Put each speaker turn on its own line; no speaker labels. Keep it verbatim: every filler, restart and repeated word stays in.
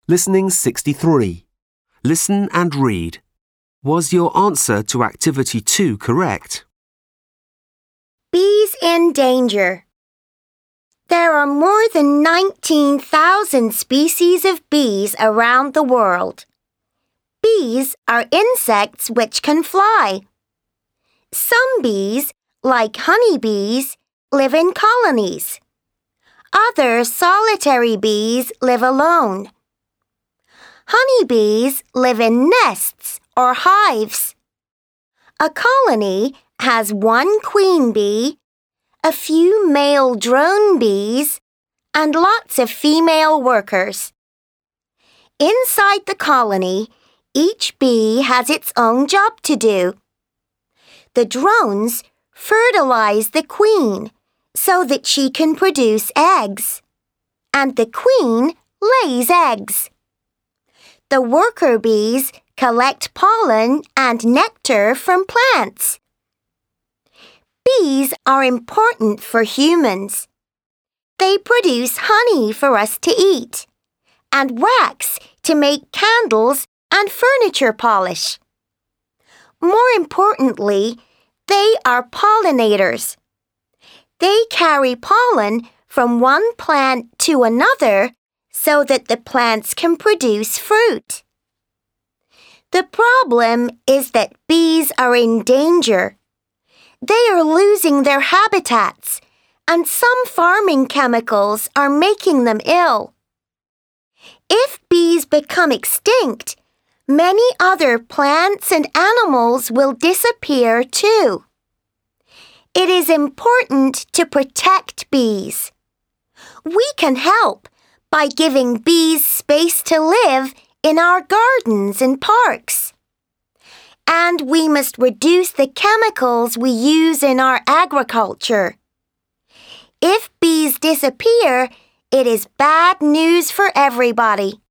Listening sixty-three. Listen and read. Was your answer to activity two correct?
Bees in danger. There are more than nineteen thousand species of bees around the world. Bees are insects which can fly. Some bees, like honeybees, live in colonies. Other solitary bees live alone. Honeybees live in nests or hives. A colony has one queen bee, a few male drone bees, and lots of female workers. Inside the colony, each bee has its own job to do. The drones fertilize the queen so that she can produce eggs, and the queen lays eggs. The worker bees collect pollen and nectar from plants. Bees are important for humans. They produce honey for us to eat, and wax to make candles and furniture polish. More importantly, they are pollinators. They carry pollen from one plant to another so that the plants can produce fruit. The problem is that bees are in danger. They are losing their habitats, and some farming chemicals are making them ill. If bees become extinct, many other plants and animals will disappear too. It is important to protect bees. We can help by giving bees space to live in our gardens and parks. And we must reduce the chemicals we use in our agriculture. If bees disappear, it is bad news for everybody.